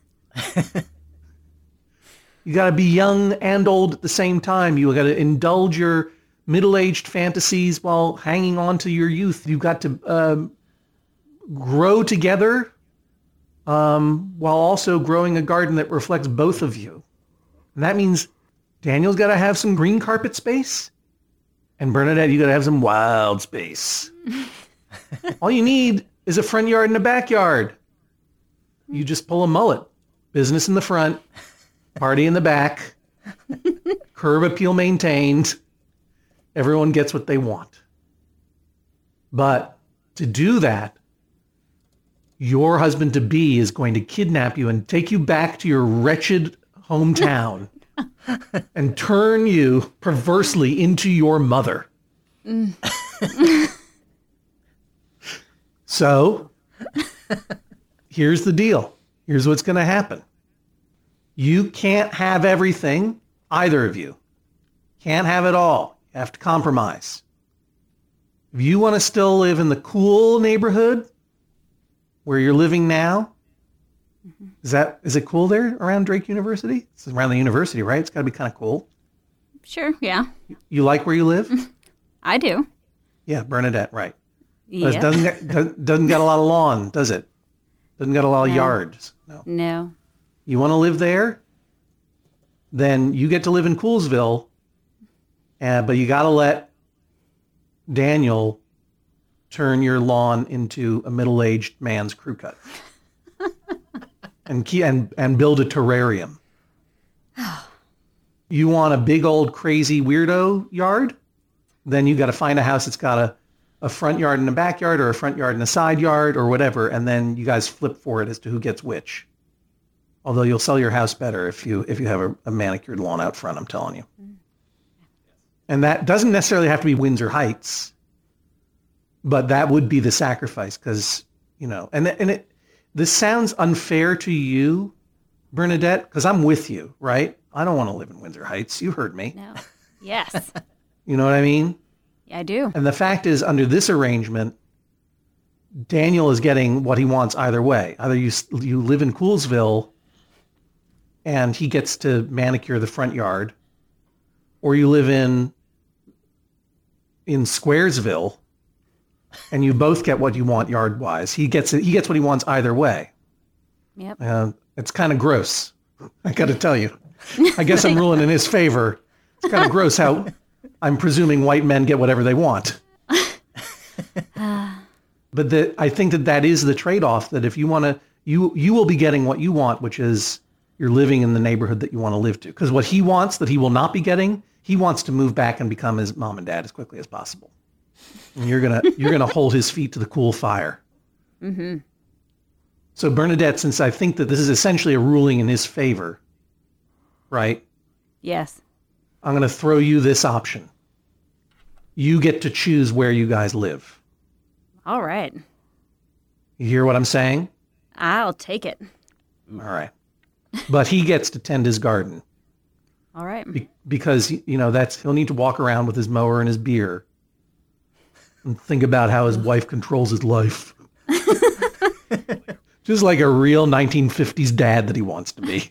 You got to be young and old at the same time. You got to indulge your middle-aged fantasies while hanging on to your youth. You've got to grow together while also growing a garden that reflects both of you. And that means Daniel's got to have some green carpet space. And Bernadette, you got to have some wild space. All you need is a front yard and a backyard. You just pull a mullet. Business in the front, party in the back, curb appeal maintained. Everyone gets what they want. But to do that, your husband-to-be is going to kidnap you and take you back to your wretched hometown and turn you perversely into your mother. So, here's the deal. Here's what's going to happen. You can't have everything, either of you. Can't have it all. You have to compromise. If you want to still live in the cool neighborhood where you're living now, is it cool there around Drake University? It's around the university, right? It's got to be kind of cool. Sure, yeah. You like where you live? I do. Yeah, Bernadette, right. Yeah. But it doesn't got a lot of lawn, does it? Doesn't got a lot of yards. No. You want to live there? Then you get to live in Coolsville, but you got to let Daniel turn your lawn into a middle-aged man's crew cut. and build a terrarium. You want a big old crazy weirdo yard? Then you got to find a house that's got a front yard and a backyard, or a front yard and a side yard, or whatever, and then you guys flip for it as to who gets which. Although you'll sell your house better if you have a manicured lawn out front, I'm telling you. And that doesn't necessarily have to be Windsor Heights, but that would be the sacrifice, because, this sounds unfair to you, Bernadette, because I'm with you, right? I don't want to live in Windsor Heights. You heard me. No. Yes. You know what I mean? Yeah, I do. And the fact is, under this arrangement, Daniel is getting what he wants either way. Either you live in Coolsville and he gets to manicure the front yard, or you live in Squaresville and you both get what you want yard-wise. He gets what he wants either way. Yep. It's kind of gross, I got to tell you. I guess I'm ruling in his favor. It's kind of gross how I'm presuming white men get whatever they want. But I think that is the trade-off, that if you want to, you will be getting what you want, which is you're living in the neighborhood that you want to live to. Because what he wants that he will not be getting, he wants to move back and become his mom and dad as quickly as possible. And you're gonna hold his feet to the cool fire. Mm-hmm. So Bernadette, since I think that this is essentially a ruling in his favor, right? Yes. I'm going to throw you this option. You get to choose where you guys live. All right. You hear what I'm saying? I'll take it. All right. But he gets to tend his garden. All right. Because, he'll need to walk around with his mower and his beer and think about how his wife controls his life. Just like a real 1950s dad that he wants to be.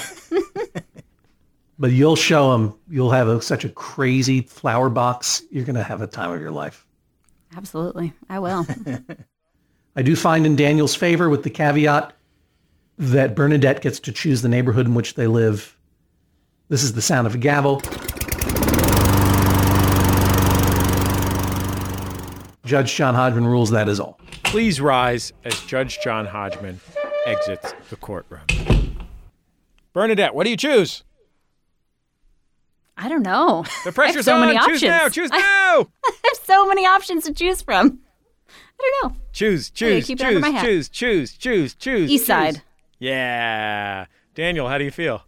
But you'll show him, you'll have such a crazy flower box, you're going to have a time of your life. Absolutely. I will. I do find in Daniel's favor, with the caveat that Bernadette gets to choose the neighborhood in which they live. This is the sound of a gavel. Judge John Hodgman rules that is all. Please rise as Judge John Hodgman exits the courtroom. Bernadette, what do you choose? I don't know. The pressure's so on. Many choose options. now. Choose now. I have so many options to choose from. I don't know. Choose. keep it under my hat. Choose. East side. Yeah. Daniel, how do you feel?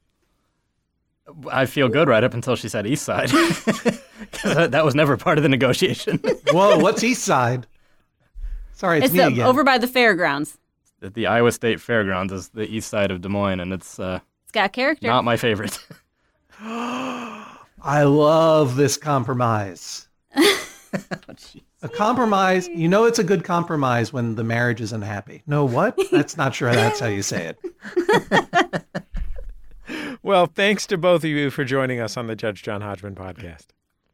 I feel good right up until she said East Side. That was never part of the negotiation. Whoa, what's East Side? Sorry, it's me again. Over by the fairgrounds. The Iowa State Fairgrounds is the east side of Des Moines, and it's got character. Not my favorite. I love this compromise. A compromise, it's a good compromise when the marriage is unhappy. No, what? That's not sure that's how you say it. Well, thanks to both of you for joining us on the Judge John Hodgman podcast.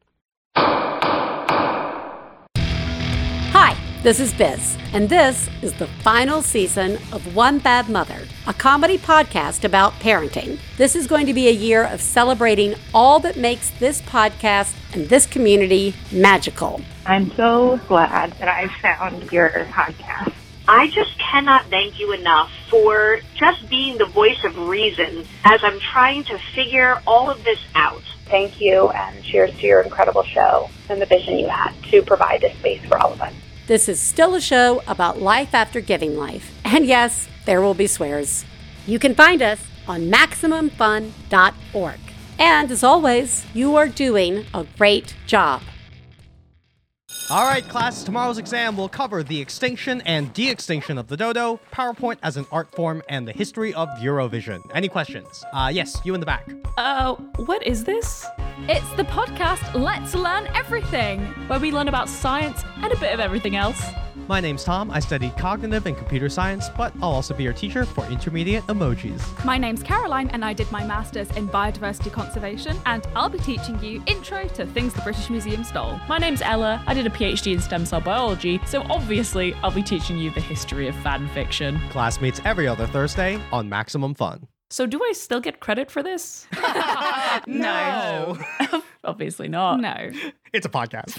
Hi, this is Biz, and this is the final season of One Bad Mother, a comedy podcast about parenting. This is going to be a year of celebrating all that makes this podcast and this community magical. I'm so glad that I found your podcast. I just cannot thank you enough for just being the voice of reason as I'm trying to figure all of this out. Thank you, and cheers to your incredible show and the vision you had to provide this space for all of us. This is still a show about life after giving life. And yes, there will be swears. You can find us on MaximumFun.org. And as always, you are doing a great job. All right, class, tomorrow's exam will cover the extinction and de-extinction of the dodo, PowerPoint as an art form, and the history of Eurovision. Any questions? Yes, you in the back. What is this? It's the podcast Let's Learn Everything, where we learn about science and a bit of everything else. My name's Tom. I studied cognitive and computer science, but I'll also be your teacher for intermediate emojis. My name's Caroline, and I did my master's in biodiversity conservation, and I'll be teaching you intro to things the British Museum stole. My name's Ella. I did a PhD in stem cell biology, so obviously I'll be teaching you the history of fan fiction. Class meets every other Thursday on Maximum Fun. So do I still get credit for this? No. Obviously not. No. It's a podcast.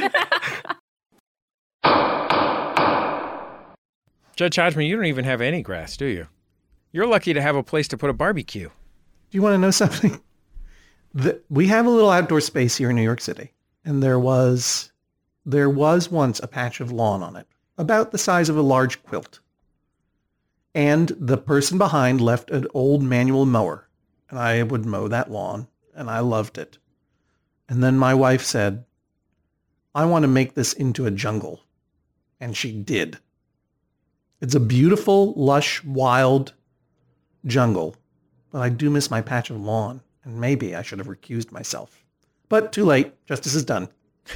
Judge Hodgman, you don't even have any grass, do you? You're lucky to have a place to put a barbecue. Do you want to know something? We have a little outdoor space here in New York City, and there was once a patch of lawn on it, about the size of a large quilt. And the person behind left an old manual mower, and I would mow that lawn, and I loved it. And then my wife said, I want to make this into a jungle. And she did. It's a beautiful, lush, wild jungle, but I do miss my patch of lawn, and maybe I should have recused myself. But too late. Justice is done.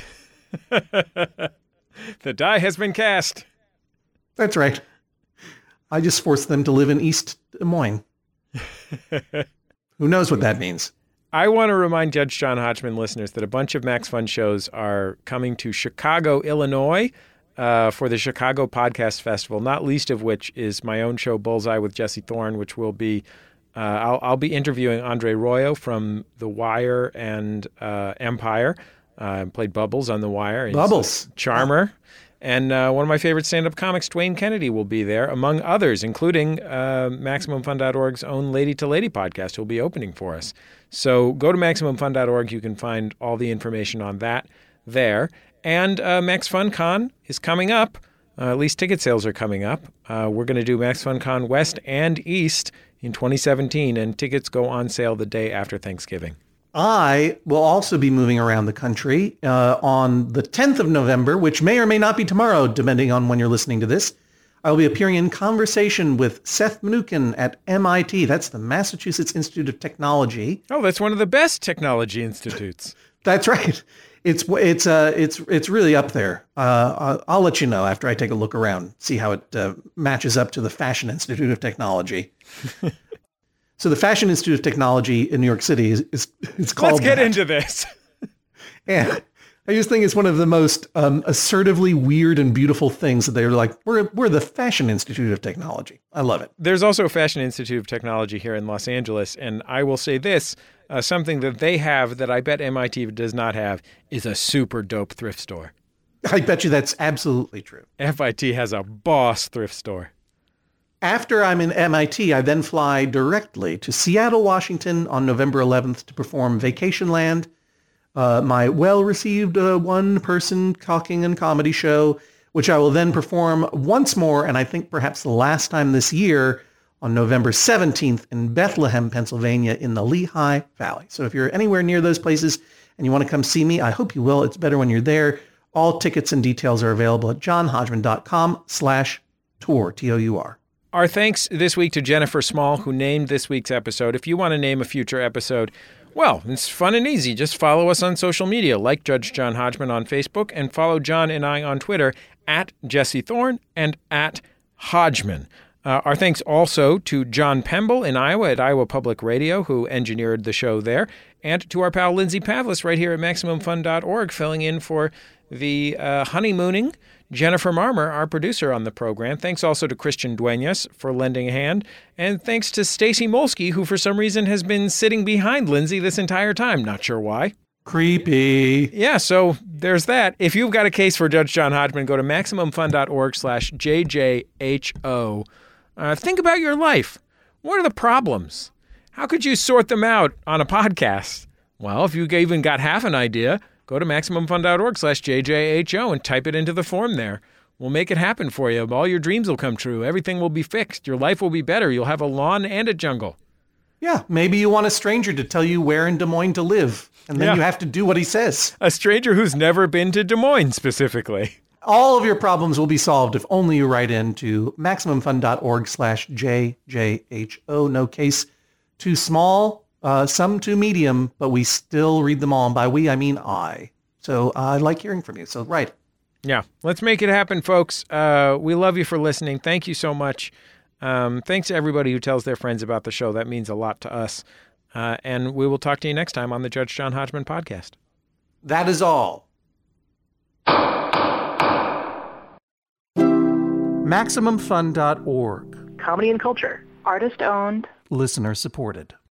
The die has been cast. That's right. I just forced them to live in East Des Moines. Who knows what that means? I want to remind Judge John Hodgman listeners that a bunch of Max Fun shows are coming to Chicago, Illinois, for the Chicago Podcast Festival, not least of which is my own show, Bullseye with Jesse Thorne, which will be, I'll be interviewing Andre Royo from The Wire and Empire. Played Bubbles on The Wire. He's Bubbles. Charmer. And one of my favorite stand-up comics, Dwayne Kennedy, will be there, among others, including MaximumFun.org's own Lady to Lady podcast, who will be opening for us. So go to MaximumFun.org. You can find all the information on that there. And Max Fun Con is coming up. At least ticket sales are coming up. We're going to do Max Fun Con West and East in 2017, and tickets go on sale the day after Thanksgiving. I will also be moving around the country on the 10th of November, which may or may not be tomorrow, depending on when you're listening to this. I will be appearing in conversation with Seth Mnookin at MIT. That's the Massachusetts Institute of Technology. Oh, that's one of the best technology institutes. That's right. It's really up there. I'll let you know after I take a look around, see how it matches up to the Fashion Institute of Technology. So the Fashion Institute of Technology in New York City is called. Let's get into this. And I just think it's one of the most assertively weird and beautiful things that they're like, we're the Fashion Institute of Technology. I love it. There's also a Fashion Institute of Technology here in Los Angeles, and I will say this. Something that they have that I bet MIT does not have is a super dope thrift store. I bet you that's absolutely true. FIT has a boss thrift store. After I'm in MIT, I then fly directly to Seattle, Washington on November 11th to perform Vacationland, my well-received one-person talking and comedy show, which I will then perform once more, and I think perhaps the last time this year, on November 17th in Bethlehem, Pennsylvania, in the Lehigh Valley. So if you're anywhere near those places and you want to come see me, I hope you will. It's better when you're there. All tickets and details are available at johnhodgman.com/tour, T-O-U-R. Our thanks this week to Jennifer Small, who named this week's episode. If you want to name a future episode, well, it's fun and easy. Just follow us on social media, like Judge John Hodgman on Facebook, and follow John and I on Twitter at Jesse Thorne and at Hodgman. Our thanks also to John Pemble in Iowa at Iowa Public Radio, who engineered the show there, and to our pal Lindsay Pavlis right here at MaximumFun.org, filling in for the honeymooning Jennifer Marmer, our producer on the program. Thanks also to Christian Duenas for lending a hand, and thanks to Stacy Molsky, who for some reason has been sitting behind Lindsay this entire time. Not sure why. Creepy. Yeah, so there's that. If you've got a case for Judge John Hodgman, go to MaximumFun.org/JJHO. Think about your life. What are the problems? How could you sort them out on a podcast? Well, if you even got half an idea, go to MaximumFun.org/JJHO and type it into the form there. We'll make it happen for you. All your dreams will come true. Everything will be fixed. Your life will be better. You'll have a lawn and a jungle. Yeah, maybe you want a stranger to tell you where in Des Moines to live, and then you have to do what he says. A stranger who's never been to Des Moines, specifically. All of your problems will be solved if only you write in to MaximumFun.org/JJHO. No case too small, some too medium, but we still read them all. And by we, I mean I. So I like hearing from you. So write. Yeah, let's make it happen, folks. We love you for listening. Thank you so much. Thanks to everybody who tells their friends about the show. That means a lot to us. And we will talk to you next time on the Judge John Hodgman podcast. That is all. MaximumFun.org. Comedy and culture. Artist owned. Listener supported.